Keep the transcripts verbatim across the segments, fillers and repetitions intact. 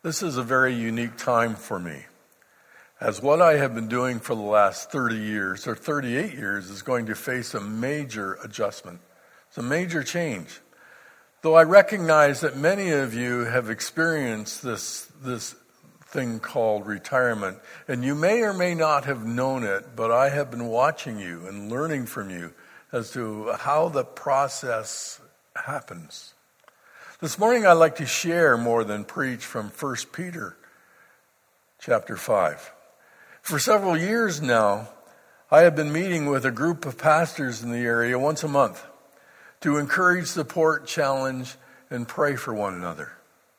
This is a very unique time for me, as what I have been doing for the last thirty years, or thirty-eight years, is going to face a major adjustment. It's a major change. Though I recognize that many of you have experienced this, this thing called retirement, and you may or may not have known it, but I have been watching you and learning from you as to how the process happens. This morning I'd like to share more than preach from First Peter chapter five. For several years now, I have been meeting with a group of pastors in the area once a month to encourage, support, challenge, and pray for one another.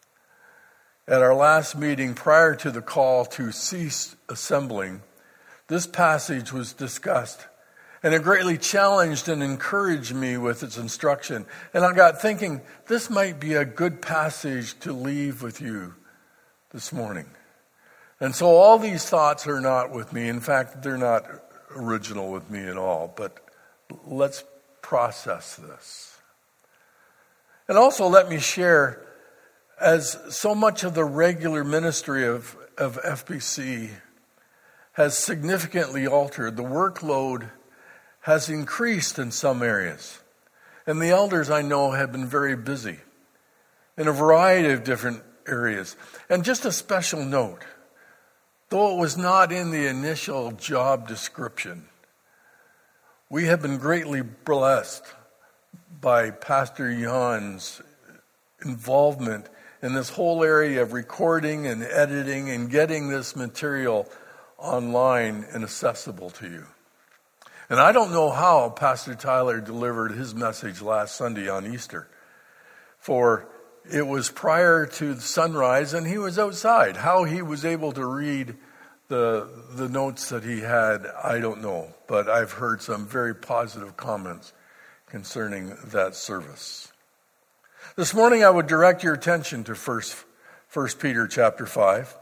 At our last meeting prior to the call to cease assembling, this passage was discussed, and it greatly challenged and encouraged me with its instruction. And I got thinking, this might be a good passage to leave with you this morning. And so all these thoughts are not with me. In fact, they're not original with me at all. But let's process this. And also let me share, as so much of the regular ministry of, of F B C has significantly altered, the workload has increased in some areas. And the elders I know have been very busy in a variety of different areas. And just a special note, though it was not in the initial job description, we have been greatly blessed by Pastor Jan's involvement in this whole area of recording and editing and getting this material online and accessible to you. And I don't know how Pastor Tyler delivered his message last Sunday on Easter, for it was prior to sunrise and he was outside. How he was able to read the the notes that he had, I don't know, but I've heard some very positive comments concerning that service. This morning I would direct your attention to First, First Peter chapter five.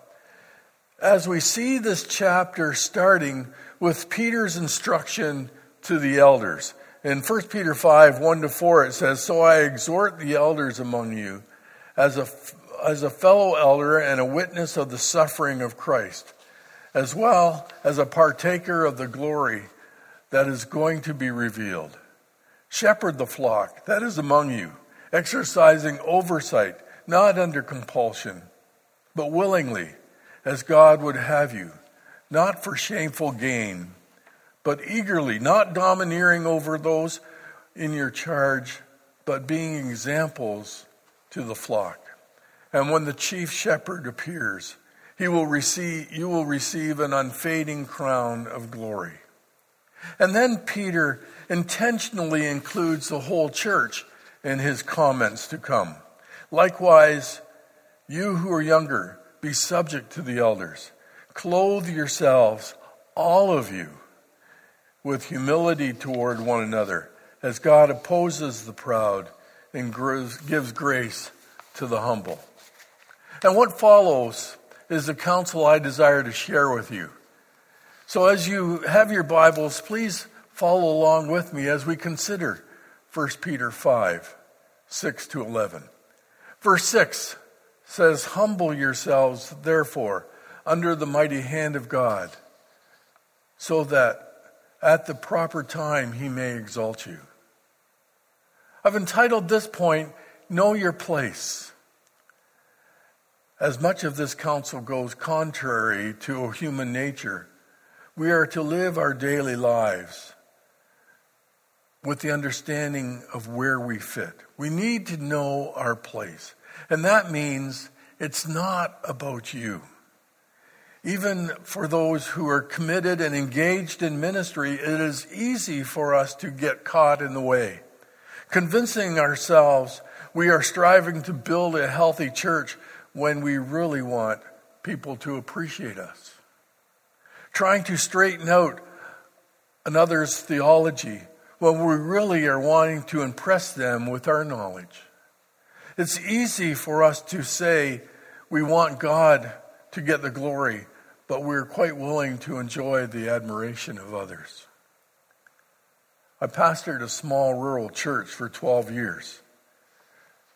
As we see this chapter starting with Peter's instruction to the elders. In First Peter five, one to four, it says, "So I exhort the elders among you as a, as a fellow elder and a witness of the suffering of Christ, as well as a partaker of the glory that is going to be revealed. Shepherd the flock that is among you, exercising oversight, not under compulsion, but willingly, as God would have you, not for shameful gain, but eagerly, not domineering over those in your charge, but being examples to the flock. And when the chief shepherd appears, he will receive, you will receive an unfading crown of glory." And then Peter intentionally includes the whole church in his comments to come. "Likewise, you who are younger, be subject to the elders. Clothe yourselves, all of you, with humility toward one another, as God opposes the proud and gives grace to the humble." And what follows is the counsel I desire to share with you. So as you have your Bibles, please follow along with me as we consider First Peter five, six to eleven. Verse six says, "Humble yourselves, therefore, under the mighty hand of God, so that at the proper time he may exalt you." I've entitled this point, "Know Your Place." As much of this counsel goes contrary to human nature, we are to live our daily lives with the understanding of where we fit. We need to know our place. And that means it's not about you. Even for those who are committed and engaged in ministry, it is easy for us to get caught in the way, convincing ourselves we are striving to build a healthy church when we really want people to appreciate us, trying to straighten out another's theology when we really are wanting to impress them with our knowledge. It's easy for us to say we want God to get the glory, but we're quite willing to enjoy the admiration of others. I pastored a small rural church for twelve years.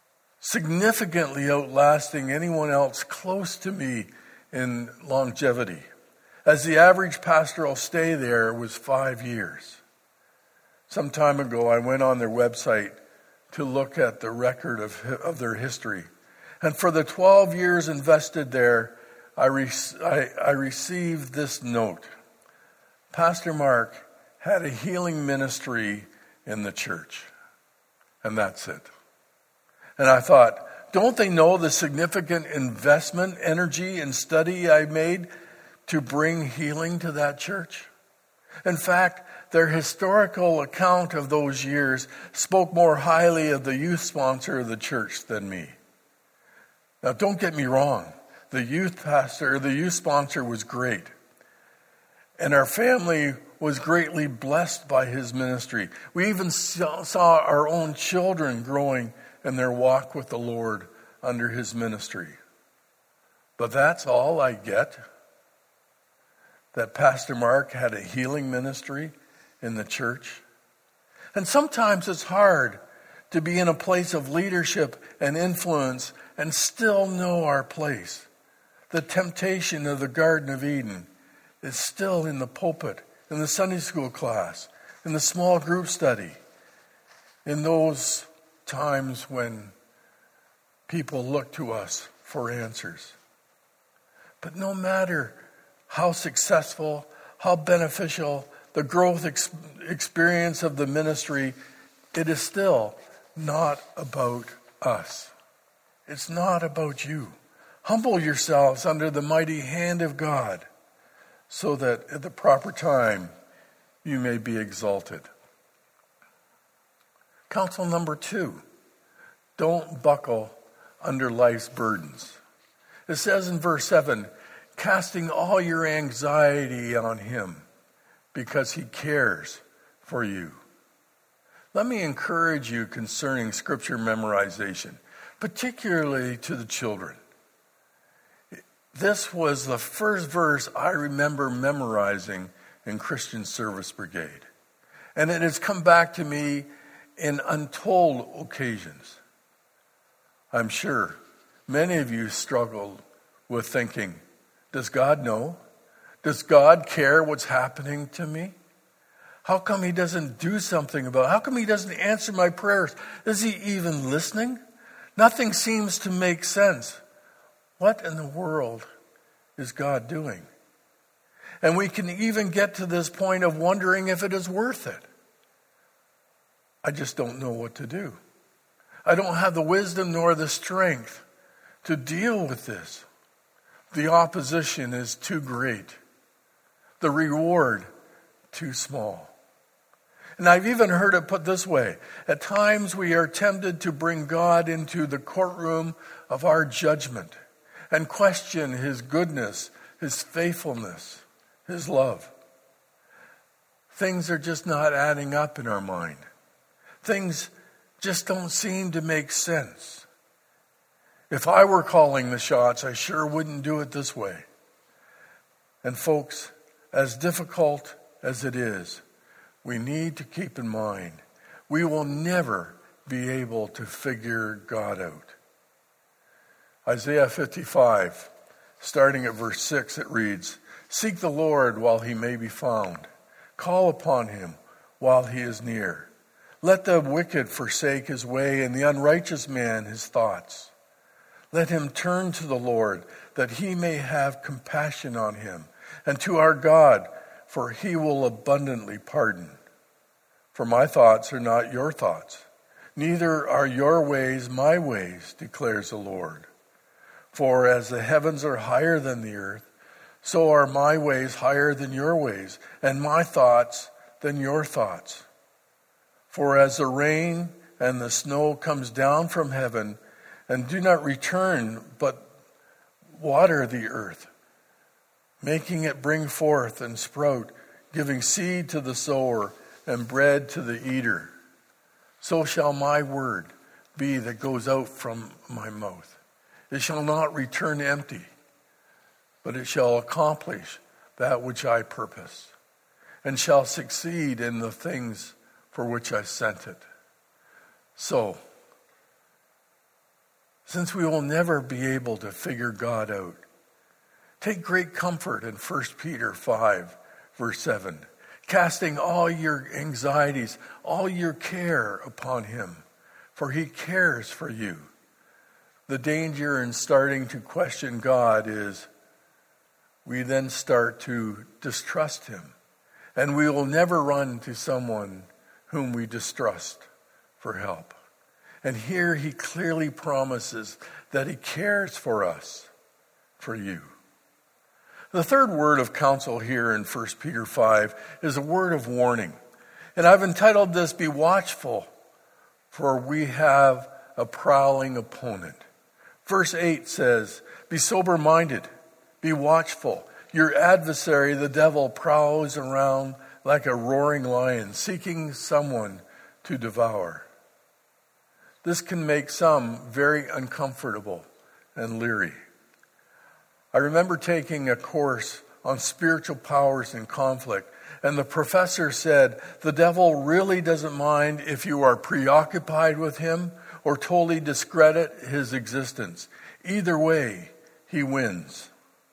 significantly outlasting anyone else close to me in longevity, as the average pastoral stay there was five years. Some time ago, I went on their website to look at the record of, of their history. And for the twelve years invested there, I, re- I, I received this note. Pastor Mark had a healing ministry in the church. And that's it. And I thought, don't they know the significant investment, energy, and study I made to bring healing to that church? In fact, their historical account of those years spoke more highly of the youth sponsor of the church than me. Now, don't get me wrong. The youth pastor, the youth sponsor was great. And our family was greatly blessed by his ministry. We even saw our own children growing in their walk with the Lord under his ministry. But that's all I get? That Pastor Mark had a healing ministry in the church? And sometimes it's hard to be in a place of leadership and influence and still know our place. The temptation of the Garden of Eden is still in the pulpit, in the Sunday school class, in the small group study, in those times when people look to us for answers. But no matter how successful, how beneficial the growth ex- experience of the ministry, it is still not about us. It's not about you. Humble yourselves under the mighty hand of God, so that at the proper time you may be exalted. Counsel number two, don't buckle under life's burdens. It says in verse seven, casting all your anxiety on him because he cares for you. Let me encourage you concerning scripture memorization, particularly to the children. This was the first verse I remember memorizing in Christian Service Brigade. And it has come back to me in untold occasions. I'm sure many of you struggled with thinking, does God know? Does God care what's happening to me? How come he doesn't do something about it? How come he doesn't answer my prayers? Is he even listening? Nothing seems to make sense. What in the world is God doing? And we can even get to this point of wondering if it is worth it. I just don't know what to do. I don't have the wisdom nor the strength to deal with this. The opposition is too great. The reward too small. And I've even heard it put this way. At times we are tempted to bring God into the courtroom of our judgment and question his goodness, his faithfulness, his love. Things are just not adding up in our mind. Things just don't seem to make sense. If I were calling the shots, I sure wouldn't do it this way. And folks, as difficult as it is, we need to keep in mind, we will never be able to figure God out. Isaiah fifty-five, starting at verse six, it reads, seek the Lord while he may be found. Call upon him while he is near. Let the wicked forsake his way and the unrighteous man his thoughts. Let him turn to the Lord, that he may have compassion on him, and to our God, for he will abundantly pardon. For my thoughts are not your thoughts, neither are your ways my ways, declares the Lord. For as the heavens are higher than the earth, so are my ways higher than your ways, and my thoughts than your thoughts. For as the rain and the snow comes down from heaven, and do not return, but water the earth, making it bring forth and sprout, giving seed to the sower and bread to the eater, so shall my word be that goes out from my mouth. It shall not return empty, but it shall accomplish that which I purpose, and shall succeed in the things for which I sent it. So, since we will never be able to figure God out. Take great comfort in First Peter five, verse seven, casting all your anxieties, all your care upon him, for he cares for you. The danger in starting to question God is we then start to distrust him, and we will never run to someone whom we distrust for help. And here he clearly promises that he cares for us, for you. The third word of counsel here in First Peter five is a word of warning. And I've entitled this, Be Watchful, for we have a prowling opponent. Verse eight says, Be sober-minded, be watchful. Your adversary, the devil, prowls around like a roaring lion, seeking someone to devour. This can make some very uncomfortable and leery. I remember taking a course on spiritual powers in conflict, and the professor said, the devil really doesn't mind if you are preoccupied with him or totally discredit his existence. Either way, he wins.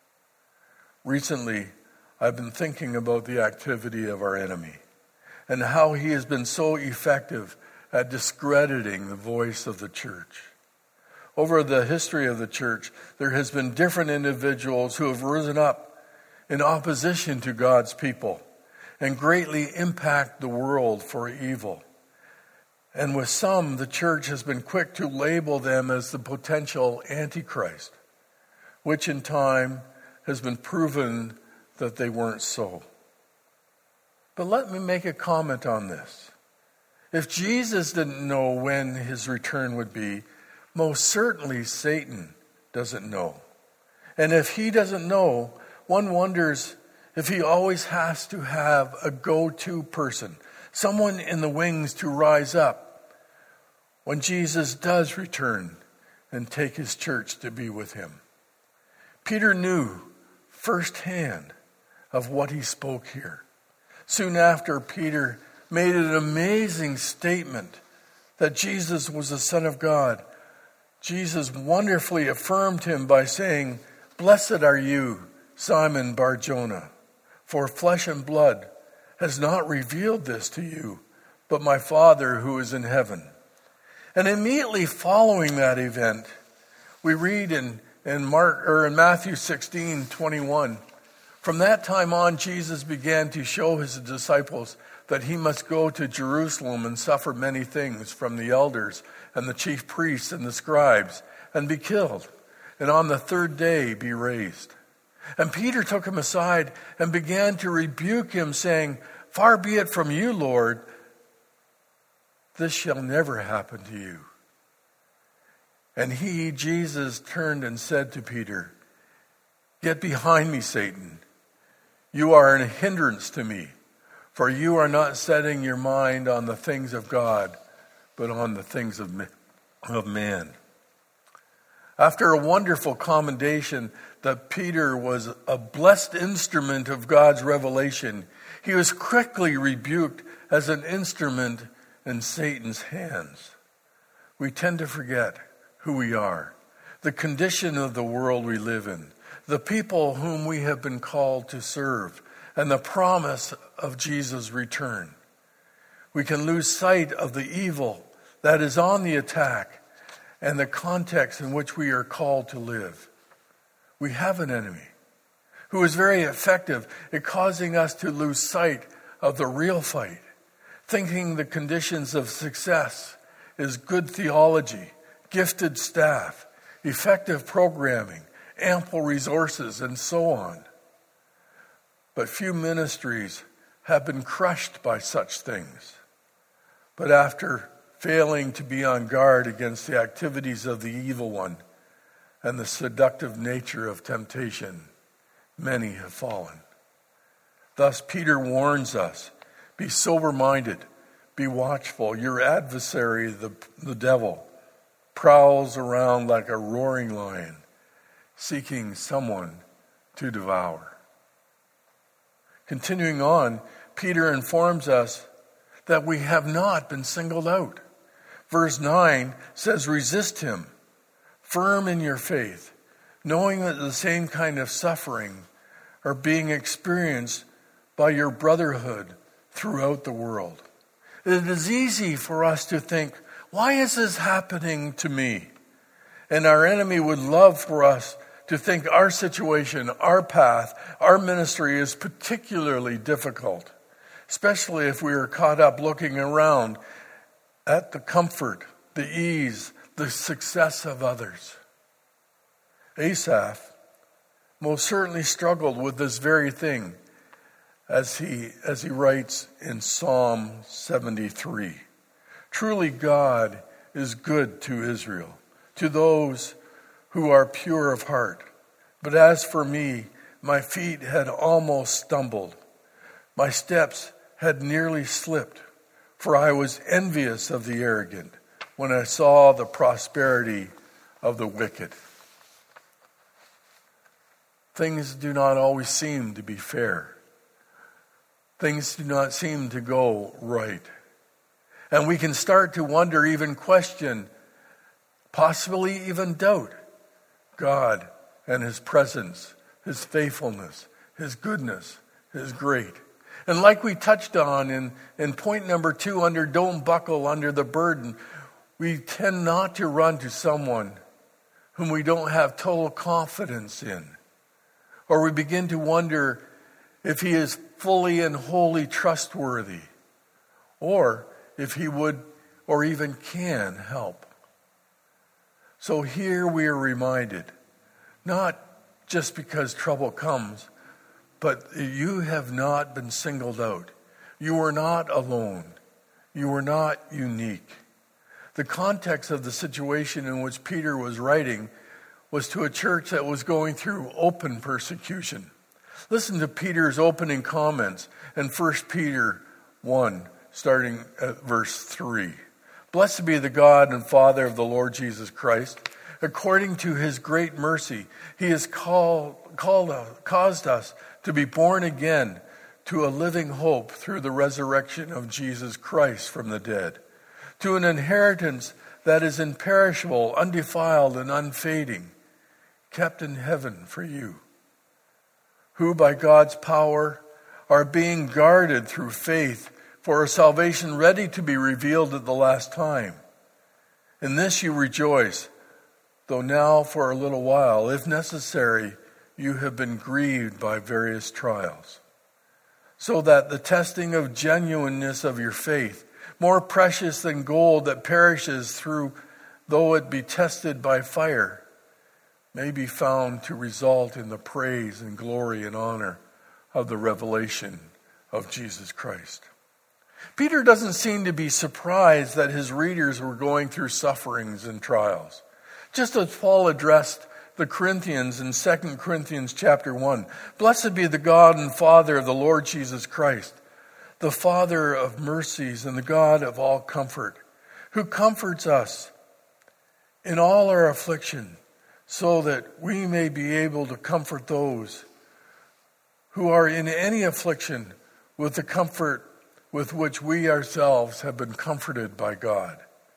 Recently, I've been thinking about the activity of our enemy and how he has been so effective at discrediting the voice of the church. Over the history of the church, there has been different individuals who have risen up in opposition to God's people and greatly impact the world for evil. And with some, the church has been quick to label them as the potential Antichrist, which in time has been proven that they weren't so. But let me make a comment on this. If Jesus didn't know when his return would be, most certainly Satan doesn't know. And if he doesn't know, one wonders if he always has to have a go-to person, someone in the wings to rise up when Jesus does return and take his church to be with him. Peter knew firsthand of what he spoke here. Soon after, Peter made an amazing statement that Jesus was the Son of God. Jesus wonderfully affirmed him by saying, Blessed are you, Simon Bar-Jonah, for flesh and blood has not revealed this to you, but my Father who is in heaven. And immediately following that event, we read in, in Mark or in Matthew sixteen twenty-one, from that time on, Jesus began to show his disciples that he must go to Jerusalem and suffer many things from the elders and the chief priests and the scribes, and be killed, and on the third day be raised. And Peter took him aside and began to rebuke him, saying, Far be it from you, Lord, this shall never happen to you. And he, Jesus, turned and said to Peter, Get behind me, Satan. You are a hindrance to me, for you are not setting your mind on the things of God, but on the things of of man. After a wonderful commendation that Peter was a blessed instrument of God's revelation, he was quickly rebuked as an instrument in Satan's hands. We tend to forget who we are, the condition of the world we live in, the people whom we have been called to serve, and the promise of Jesus' return. We can lose sight of the evil that is on the attack and the context in which we are called to live. We have an enemy who is very effective at causing us to lose sight of the real fight, thinking the conditions of success is good theology, gifted staff, effective programming, ample resources, and so on. But few ministries have been crushed by such things. But after failing to be on guard against the activities of the evil one and the seductive nature of temptation, many have fallen. Thus, Peter warns us, be sober-minded, be watchful. Your adversary, the, the devil, prowls around like a roaring lion, seeking someone to devour. Continuing on, Peter informs us that we have not been singled out. Verse nine says, resist him, firm in your faith, knowing that the same kind of suffering are being experienced by your brotherhood throughout the world. It is easy for us to think, why is this happening to me? And our enemy would love for us to think our situation, our path, our ministry is particularly difficult, especially if we are caught up looking around at the comfort, the ease, the success of others. Asaph most certainly struggled with this very thing as he, as he writes in Psalm seventy-three. Truly God is good to Israel, to those who are pure of heart. But as for me, my feet had almost stumbled. My steps had nearly slipped, for I was envious of the arrogant when I saw the prosperity of the wicked. Things do not always seem to be fair. Things do not seem to go right. And we can start to wonder, even question, possibly even doubt God and His presence, His faithfulness, His goodness, His great. And like we touched on in, in point number two under don't buckle under the burden, we tend not to run to someone whom we don't have total confidence in. Or we begin to wonder if he is fully and wholly trustworthy, or if he would or even can help. So here we are reminded, not just because trouble comes, but you have not been singled out. You are not alone. You are not unique. The context of the situation in which Peter was writing was to a church that was going through open persecution. Listen to Peter's opening comments in First Peter one, starting at verse three. Blessed be the God and Father of the Lord Jesus Christ. According to His great mercy, He has called, called us, caused us to be born again to a living hope through the resurrection of Jesus Christ from the dead, to an inheritance that is imperishable, undefiled, and unfading, kept in heaven for you, who by God's power are being guarded through faith for a salvation ready to be revealed at the last time. In this you rejoice, though now for a little while, if necessary, you have been grieved by various trials, so that the testing of genuineness of your faith, more precious than gold that perishes through, though it be tested by fire, may be found to result in the praise and glory and honor of the revelation of Jesus Christ. Peter doesn't seem to be surprised that his readers were going through sufferings and trials. Just as Paul addressed the Corinthians in Second Corinthians chapter one, blessed be the God and Father of the Lord Jesus Christ, the Father of mercies and the God of all comfort, who comforts us in all our affliction, so that we may be able to comfort those who are in any affliction with the comfort with which we ourselves have been comforted by God.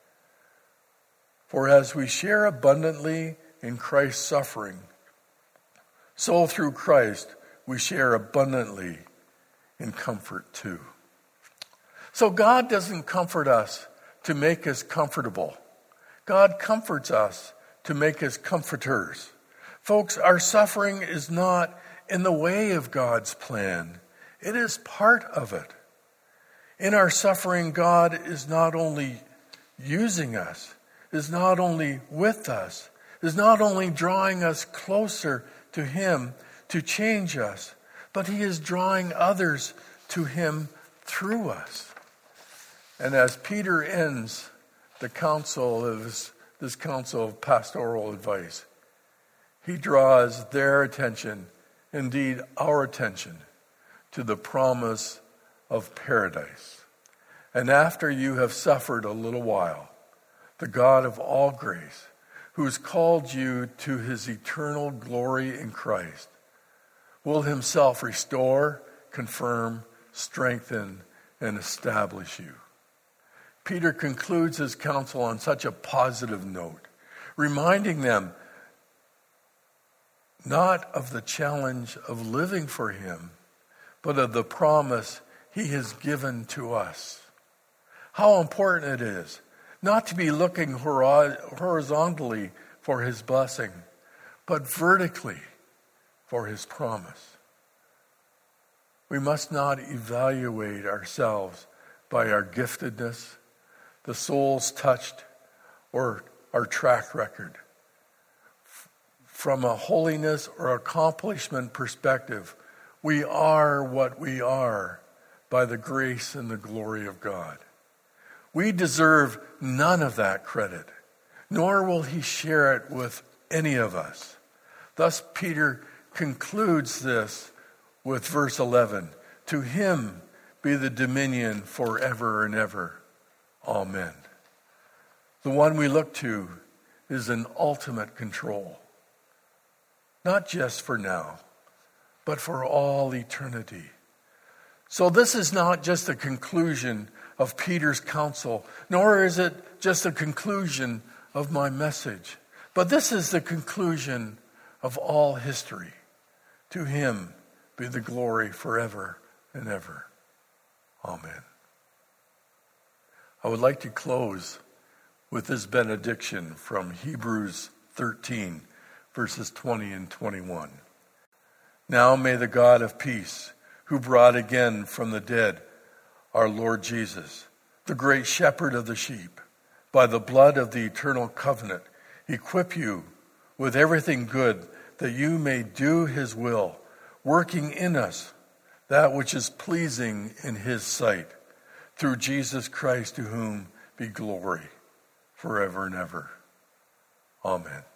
For as we share abundantly in Christ's suffering, so through Christ we share abundantly in comfort too. So God doesn't comfort us to make us comfortable. God comforts us to make us comforters. Folks, our suffering is not in the way of God's plan. It is part of it. In our suffering, God is not only using us, is not only with us, is not only drawing us closer to Him to change us, but He is drawing others to Him through us. And as Peter ends the counsel of his this counsel of pastoral advice, he draws their attention, indeed our attention, to the promise of paradise. And after you have suffered a little while, the God of all grace, who has called you to His eternal glory in Christ, will Himself restore, confirm, strengthen, and establish you. Peter concludes his counsel on such a positive note, reminding them not of the challenge of living for him, but of the promise he has given to us. How important it is not to be looking horizontally for his blessing, but vertically for his promise. We must not evaluate ourselves by our giftedness, the souls touched, or our track record. From a holiness or accomplishment perspective, we are what we are by the grace and the glory of God. We deserve none of that credit, nor will he share it with any of us. Thus, Peter concludes this with verse eleven. To him be the dominion forever and ever. Amen. The one we look to is in ultimate control, not just for now, but for all eternity. So this is not just a conclusion of Peter's counsel, nor is it just a conclusion of my message, but this is the conclusion of all history. To him be the glory forever and ever. Amen. I would like to close with this benediction from Hebrews thirteen, verses twenty and twenty-one. Now may the God of peace, who brought again from the dead our Lord Jesus, the great shepherd of the sheep, by the blood of the eternal covenant, equip you with everything good, that you may do his will, working in us that which is pleasing in his sight, through Jesus Christ, to whom be glory forever and ever. Amen.